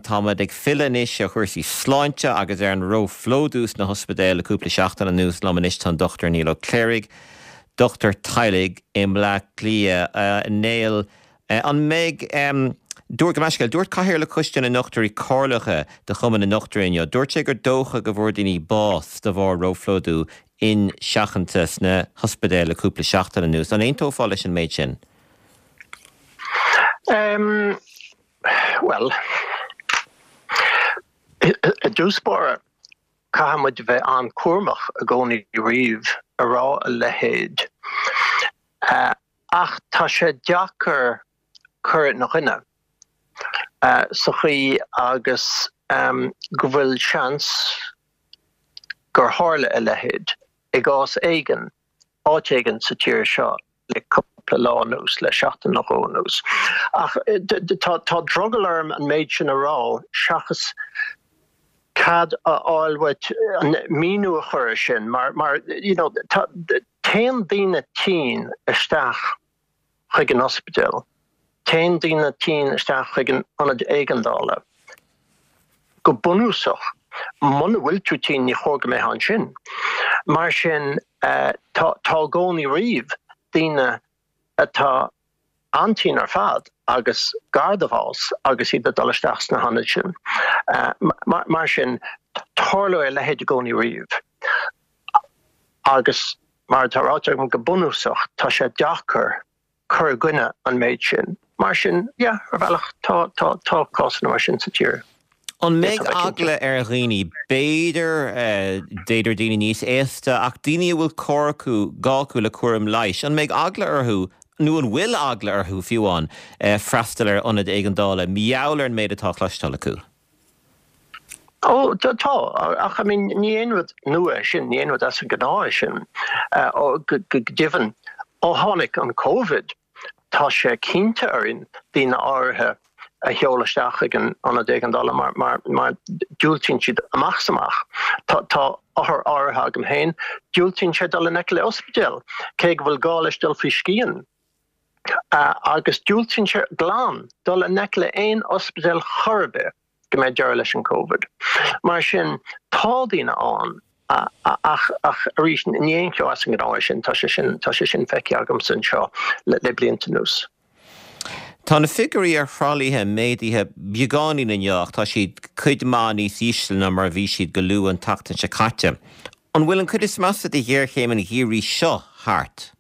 támad ag fillanis a chuirsaí sláinte agus an ró flódús na hospedéil cúpla seachtain an nús lomanis tan Dr. Neil O'Clerig, Dr. Teilig imla clia néil an meg dúir go meisceil dúirt caithear le cuisteanna nachtarí cárlacha de chuman na nachtaríonne, dúirt sé gur dócha go bhór daoine bás de bhór ró flódú in seachantas na hospedéil cúpla seachtain an nús. An aon tófáil leis an méid sin? Well, a dúspóra cahamid bheith an cuamach a gcónaí riamh a rá a lehéid. Ach tá sé deachar cuireadh nach inne. So chuí agus go bhfuil seans gur tharla a lehéid i gás éigean, áit éigean sa tír seo le cúpla lánús le seachtain nach ónús. Ach tá drogalarm an méid sin a rá seachas cad a áilhait míú a chuir sin, mar téan daoine tín isteach chuig an ospidéal, téan daoine tín isteach chuig an anad éigeandála. Go bunúsach, muna bhfuil tú tín ní chóga mé an sin. Mar sin tá gcónaí riamh daoine atá antín ar fad agus gardahás agus iad dolisteach na hanna sin. Mar sin tharla a lehéid gcónaí riamh. Agus mar tá ráiteach go bunúsach tá sé deachar chur gcuine an méid sin. Mar sin, ar bhealach tá cásanna mar sin sa tír. An méid agla ar dhaoine béidir déidir daoine níos éasta ach daoine bhfuil córaú gácú le cuaim leiis. An méid agla arthú, nó an bhfuil agla arthú fiúháin freastal ar anad éigeandála, meabhlar an méid atá chluisteáil acu. Tá, ach ní aonrad nua sin, ní aonrad as an gnáir sin go divan ó tháinig an Covid, tá sé cínte arin daoine áirithe a cheolaisteach ag an anad éigeandála mar dúiltíonn siad amachsamach. Tá áthar áirithe agam héin, dúiltíonn siad dul in le ospidéal, cé go bhfuil gálaistil faoi scían. Agus dúiltíonn siad glán dul in le aon ospidéal chorbe go méid deir leis an Covid. Mar sin tá daoine an ach arís níon ceol as an gnáir sin tá sé sin feici agam san seo le blianta nús. Tá na figurí ar chrálaithe méadaithe beagáí na neocht tá siad cuid máí sísleanna mar bhí siad go luú an tachtain se caite. An bhfuil an cuid is measa de dhéir chéim an hírí seo thart?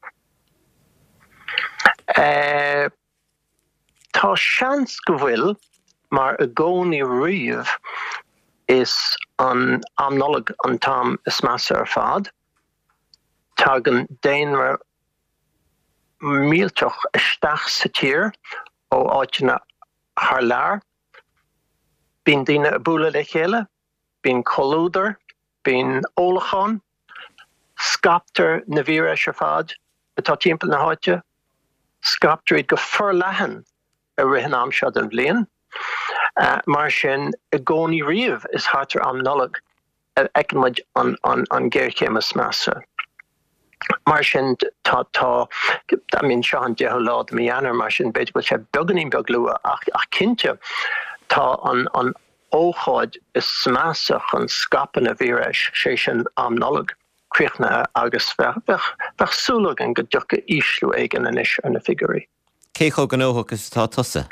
Tá seans go bhfuil mar a gcónaí riamh is an amnolag an tam is measa ar fad. Tá an déanmar mílteach isteach sa tír ó áitina thar lear. Bín daoine a búla le chéile, bín colúdar, bín ólachán, scaptar na bhíre ar fad atá timpeall na háite, scaptar iad go forleathan a rithean amsead an bhliain. Mar sin a gcónaí riamh is hátar amnolag eicimid an géirchémas measa. Mar sin tá seo an deatha lád mianar mar sin beidir go sé beganí beag lua ach cinnte tá an ócháid is measa chun scapan a bhíreis sé sin amnolag críochnathe agus bheith súlag an go dteocha íslú éigean inis ar na figurí. Cé chó gan óthachas tá tusa?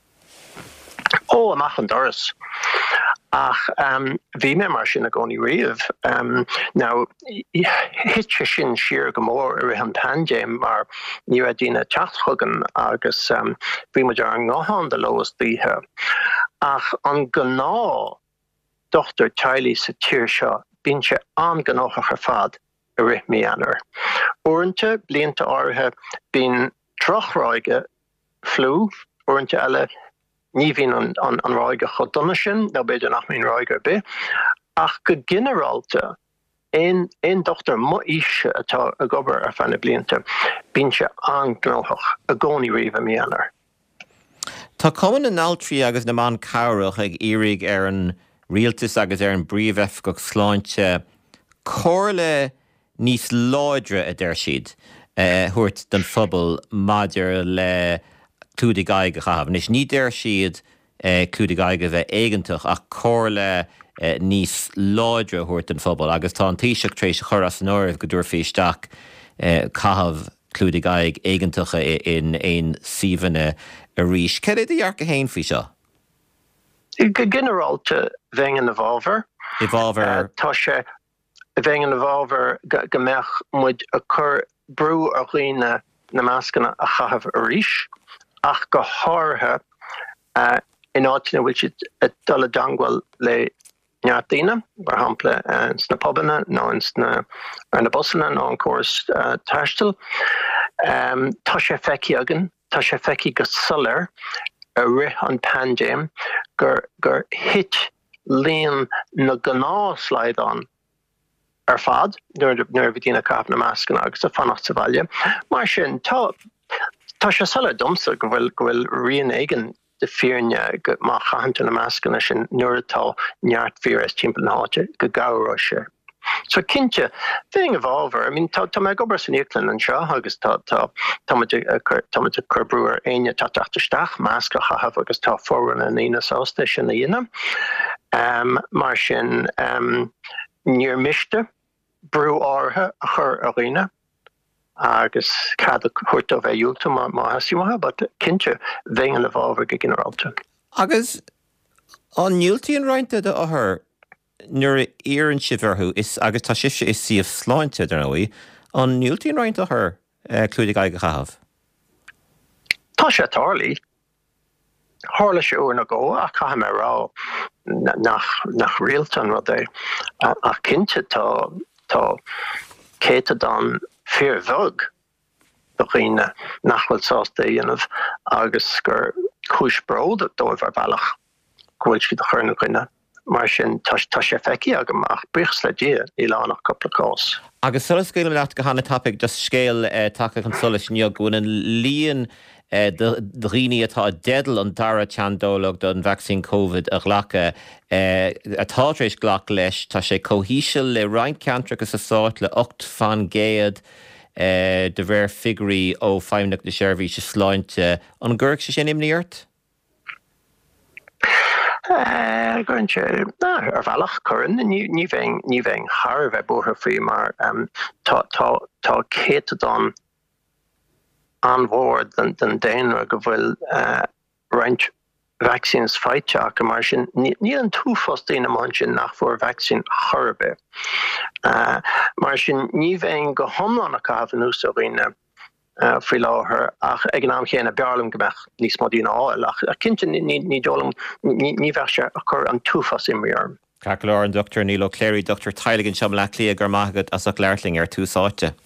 Amach an doras. Ach, bhí mé mar sin a gcónaí riamh. Now, hit sé sin siar go mór ar an pandéim mar ní raibh daoine teachtchugan agus bhí muidir an ngáthán de lógas bíthe. Ach, an gná Dr. Teilig sa tír seo, bíonn sé an gnáthach ar fad a rith mianar. Uaireanta blianta áirithe bíonn trochráige flú, uaireanta eile ní bhíonn an ráige chodonna sin, nó beidir nach mín ráige be. Ach go generalta, ein doctor mo ise atá a gobar ar fanna blianta, bíonn sé an gnáthach a gcónaí riamh a mianar. Tá cumann an altrií agus na man cabhrach ag iarraigh ar an rialtas agus ar an bríomhheith go sláinte cóirle níos láidre a deir siad thuirt den phobal maidir le clúdaigh aige chahabh. Nis ní deir siad cúdig aige bheith éigentach ach cóirle níos láidre thuirt an phobal, agus tá an taoiseach trééis choras an áibh go dúir féisteach cahabh clúdig aig éigentucha in ein síhanna a ríis. Cead é dhearc a héin fao seo? Generalte bhengen evolver. Evolver. Tá sé bhengen evolver gemech muid a chur brú a riine na meascanna a chahabh a ríis, ach go háthe in áitina bhfuil siad a dul dangwal le neartíine, mar hampla sna pobanna, nó ar na busanna, nó an córas taistil. Tá sé feici agan, tá sé feici go solar a rith an pandéim gur hit líon na gná slide an ar fad, nuair bhí dtína cap na meascanna agus a fannacht sa bhaile. Mar sin tá sé solar domsa go bhfuil rion éigen de fearne má chaanta na meascanna sin nuair atá neart víras timp na háte go gabhrá sé. So cinnte thing evolver, I mean tá me gobar san Éaclann an seo agus tá chur breúir aine tá tachtarteach measca chahabh agus tá fórranna na ina sásta sin na dhéanam. Mar sin níor miste brú átha a chur a riine agus cad a chuirt a bheith últa má hasímathe, but cinnte bhéin an evolver go generalta. Agus an níoltaí an roiinte de áthair nuair éireann sibharthú is agus tá sibse is síomh sláinte ar nóí, an níoltaí an roiinte áthair clúdig aige chahabh. Tá sé tarlaí. Hála sé uair na ggó a chaithim rá nach rialta an rud é. A cinnte tá céta don fear bhog do riine nachfuil sásta dhéanamh agus gur chúis bród dóibh ar bhealach gúil si do chur na gcuine. Mar sin tá sé feici agamach brichs le dí í lánach coppla cós. Agus solas scéil leat go hána tapig just scéil take an solas níog gúin líon de riine atá dedal an dara teandólag don vaccine COVID a ghlacha atátrééis ghlach leis tá sé cohíisiil le roinnt ceantragus a sáit le 8 fan géad de bhar figurí ó feimnach na seirbhí se sláinte an ggurc sé sin imníart? Gurn sé ar bhealach churann ní bhéin thar bheith butha faoi mar tá céta don anmhór den déanra go bhfuil roinnt vaccines feiteach mar sin ní an túfostíine man sin nach fuair vaccine thurbe. Mar sin ní bhéin go thomlan a cabhann ús a riine frí láthair ach ag an am chéanna bearlam gombeach níos modína áil ach cinnte ní dólam ní bheith sé a chur an túfas imríarm. Cacolár an Dr. Níl Ó Cléirí, Dr. Teilig an Seom le Clia gur maithagad as a leirling ar túsáite.